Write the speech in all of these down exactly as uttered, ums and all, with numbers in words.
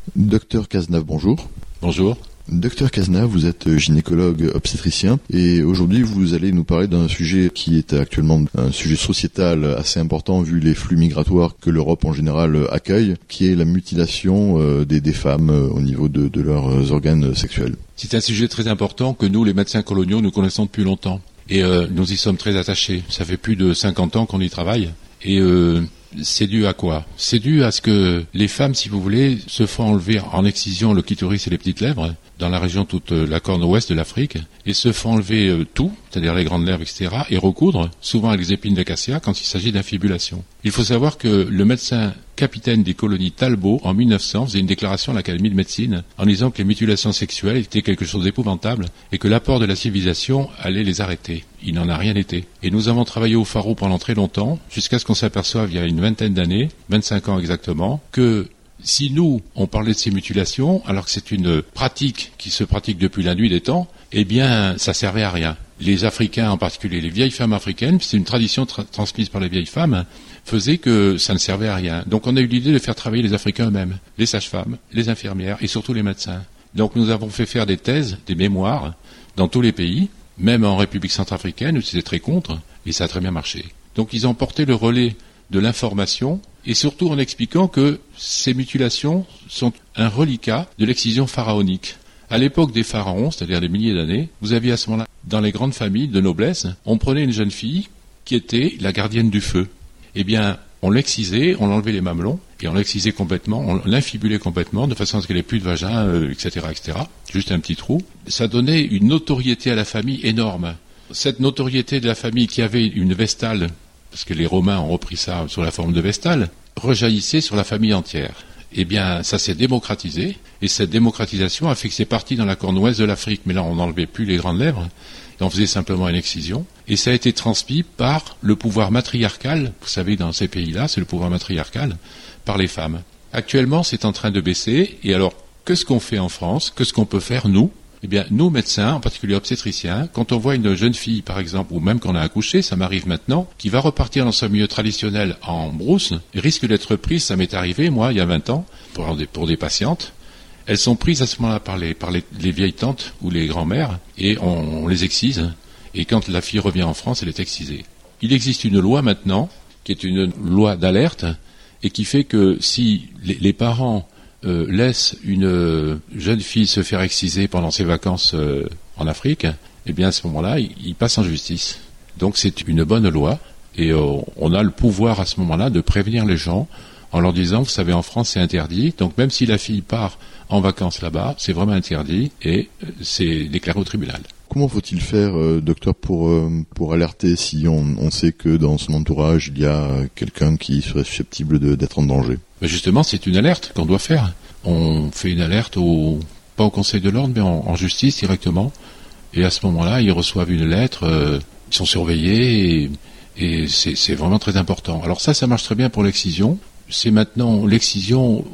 Docteur Cazenave, bonjour. Bonjour. Docteur Cazenave, vous êtes gynécologue obstétricien et aujourd'hui vous allez nous parler d'un sujet qui est actuellement un sujet sociétal assez important vu les flux migratoires que l'Europe en général accueille, qui est la mutilation des, des femmes au niveau de, de leurs organes sexuels. C'est un sujet très important que nous, les médecins coloniaux, nous connaissons depuis longtemps et euh, nous y sommes très attachés. Ça fait plus de cinquante ans qu'on y travaille et euh, c'est dû à quoi? C'est dû à ce que les femmes, si vous voulez, se font enlever en excision le clitoris et les petites lèvres dans la région toute la corne ouest de l'Afrique et se font enlever euh, tout, c'est-à-dire les grandes lèvres, et cetera et recoudre, souvent avec des épines d'acacia quand il s'agit d'infibulation. Il faut savoir que le médecin capitaine des colonies Talbot, en mille neuf cents, faisait une déclaration à l'Académie de médecine en disant que les mutilations sexuelles étaient quelque chose d'épouvantable et que l'apport de la civilisation allait les arrêter. Il n'en a rien été. Et nous avons travaillé au Pharo pendant très longtemps, jusqu'à ce qu'on s'aperçoive il y a une vingtaine d'années, vingt-cinq ans exactement, que si nous, on parlait de ces mutilations, alors que c'est une pratique qui se pratique depuis la nuit des temps, eh bien, ça servait à rien. Les Africains, en particulier les vieilles femmes africaines, c'est une tradition tra- transmise par les vieilles femmes, faisait que ça ne servait à rien. Donc on a eu l'idée de faire travailler les Africains eux-mêmes, les sages-femmes, les infirmières et surtout les médecins. Donc nous avons fait faire des thèses, des mémoires, dans tous les pays, même en République centrafricaine, où c'était très contre, et ça a très bien marché. Donc ils ont porté le relais de l'information, et surtout en expliquant que ces mutilations sont un reliquat de l'excision pharaonique. À l'époque des pharaons, c'est-à-dire des milliers d'années, vous aviez à ce moment-là, dans les grandes familles de noblesse, on prenait une jeune fille qui était la gardienne du feu. Eh bien, on l'excisait, on l'enlevait les mamelons, et on l'excisait complètement, on l'infibulait complètement, de façon à ce qu'elle n'ait plus de vagin, euh, et cetera, et cetera. Juste un petit trou. Ça donnait une notoriété à la famille énorme. Cette notoriété de la famille qui avait une vestale, parce que les Romains ont repris ça sous la forme de vestale, rejaillissait sur la famille entière. Eh bien, ça s'est démocratisé, et cette démocratisation a fait que c'est parti dans la corne ouest de l'Afrique, mais là on n'enlevait plus les grandes lèvres, et on faisait simplement une excision, et ça a été transmis par le pouvoir matriarcal, vous savez, dans ces pays-là, c'est le pouvoir matriarcal, par les femmes. Actuellement, c'est en train de baisser, et alors, qu'est-ce qu'on fait en France? Qu'est-ce qu'on peut faire, nous? Eh bien, nous, médecins, en particulier obstétriciens, quand on voit une jeune fille, par exemple, ou même qu'on a accouché, ça m'arrive maintenant, qui va repartir dans son milieu traditionnel en brousse, risque d'être prise, ça m'est arrivé, moi, il y a vingt ans, pour des, pour des patientes. Elles sont prises à ce moment-là par les, par les, les vieilles tantes ou les grands-mères, et on, on les excise, et quand la fille revient en France, elle est excisée. Il existe une loi maintenant, qui est une loi d'alerte, et qui fait que si les, les parents Euh, laisse une euh, jeune fille se faire exciser pendant ses vacances euh, en Afrique, eh bien à ce moment-là, il, il passe en justice. Donc c'est une bonne loi et euh, on a le pouvoir à ce moment-là de prévenir les gens en leur disant, vous savez, en France c'est interdit, donc même si la fille part en vacances là-bas, c'est vraiment interdit et euh, c'est déclaré au tribunal. Comment faut-il faire, euh, docteur, pour euh, pour alerter si on, on sait que dans son entourage il y a quelqu'un qui serait susceptible de, d'être en danger? Ben justement, c'est une alerte qu'on doit faire. On fait une alerte au pas au Conseil de l'ordre, mais en, en justice directement. Et à ce moment-là, ils reçoivent une lettre, euh, ils sont surveillés et, et c'est, c'est vraiment très important. Alors ça, ça marche très bien pour l'excision. C'est maintenant l'excision,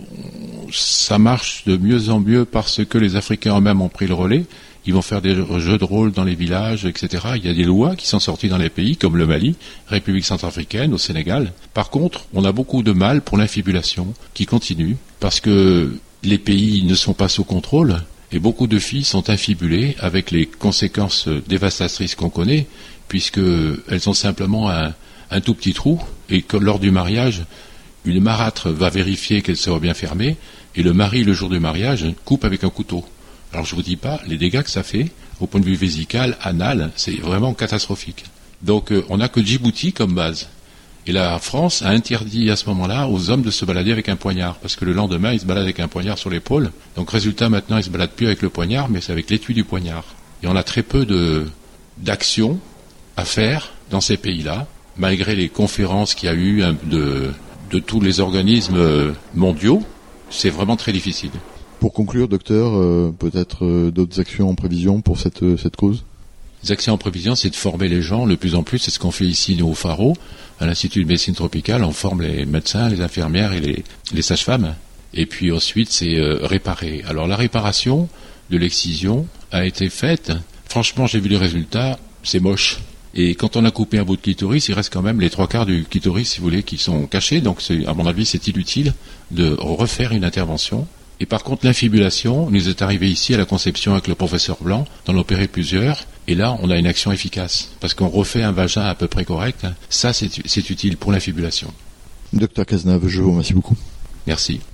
ça marche de mieux en mieux parce que les Africains eux-mêmes ont pris le relais. Ils vont faire des jeux de rôle dans les villages, et cetera. Il y a des lois qui sont sorties dans les pays, comme le Mali, République centrafricaine, au Sénégal. Par contre, on a beaucoup de mal pour l'infibulation, qui continue, parce que les pays ne sont pas sous contrôle, et beaucoup de filles sont infibulées, avec les conséquences dévastatrices qu'on connaît, puisqu'elles ont simplement un, un tout petit trou, et que lors du mariage, une marâtre va vérifier qu'elle sera bien fermée, et le mari, le jour du mariage, coupe avec un couteau. Alors je vous dis pas, les dégâts que ça fait, au point de vue vésical, anal, c'est vraiment catastrophique. Donc euh, on n'a que Djibouti comme base. Et la France a interdit à ce moment-là aux hommes de se balader avec un poignard, parce que le lendemain, ils se baladent avec un poignard sur l'épaule. Donc résultat, maintenant, ils se baladent plus avec le poignard, mais c'est avec l'étui du poignard. Et on a très peu de, d'actions à faire dans ces pays-là, malgré les conférences qu'il y a eu hein, de, de tous les organismes mondiaux. C'est vraiment très difficile. Pour conclure, docteur, euh, peut-être euh, d'autres actions en prévision pour cette, euh, cette cause? Les actions en prévision, c'est de former les gens de plus en plus. C'est ce qu'on fait ici, nous, au Pharo, à l'Institut de médecine tropicale. On forme les médecins, les infirmières et les, les sages-femmes. Et puis ensuite, c'est euh, réparer. Alors la réparation de l'excision a été faite. Franchement, j'ai vu les résultats. C'est moche. Et quand on a coupé un bout de clitoris, il reste quand même les trois quarts du clitoris, si vous voulez, qui sont cachés. Donc, c'est, à mon avis, c'est inutile de refaire une intervention. Et par contre, l'infibulation, il nous est arrivé ici à la conception avec le professeur Blanc, d'en opérer plusieurs, et là, on a une action efficace, parce qu'on refait un vagin à peu près correct. Ça, c'est, c'est utile pour l'infibulation. Docteur Cazenave, je vous remercie beaucoup. Merci.